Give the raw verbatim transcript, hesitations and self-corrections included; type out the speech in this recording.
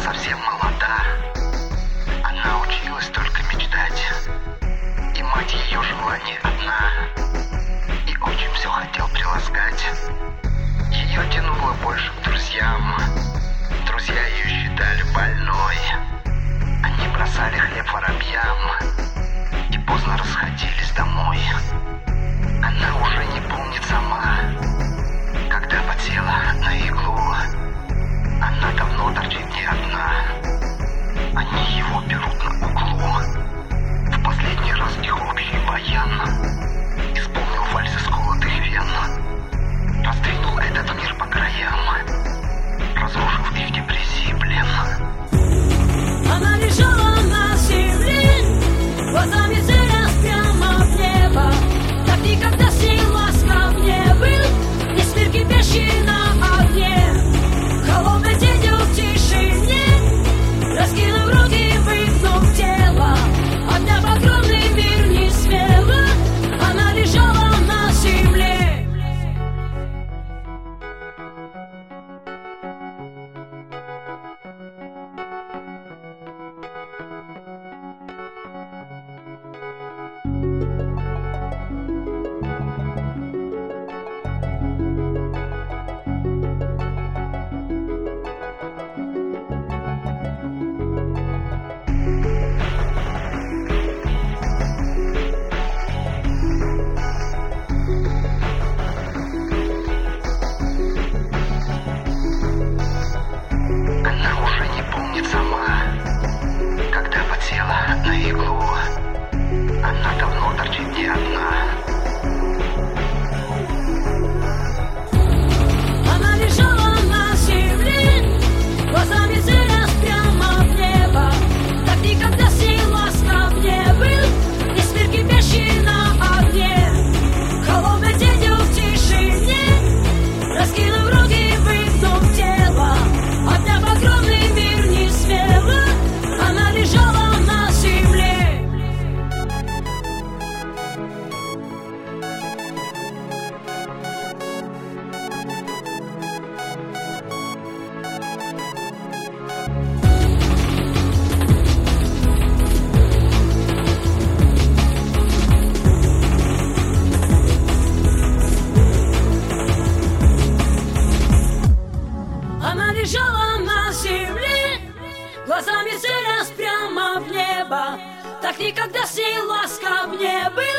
совсем молода. Она училась только мечтать, и мать ее жила не одна, и отчим все хотел приласкать. Ее тянуло больше к друзьям. Друзья ее считали больной. Они бросали хлеб воробьям и поздно расходились домой. Она уже не помнит сама, когда подсела на иглу. Она давно торчит не одна. Они его берут на углу. В последний раз их общий баян исполнил вальс из колотых вен, раздвинул этот мир по краям, разрушив их депрессии плен. Она лежала на земле, глазами целясь прямо в небо. Так никогда с ней ласков не был, весь мир кипящий на огне. Холодный день в тишине, раскинув руки, выгнув тело, обняв огромный мир не смело, она лежала на земле. Она уже не помнит сама, когда подсела на иглу. Она давно торчит не одна. Она лежала на земле, глазами целясь прямо в небо. Так никогда с ней ласков не был, весь мир кипящий на огне. Холодный день в тишине, раскинув руки, выгнув тело, обняв огромный мир не смело, она лежала на земле. Она лежала на земле, глазами целясь прямо в небо. Так никогда с ней ласков не был.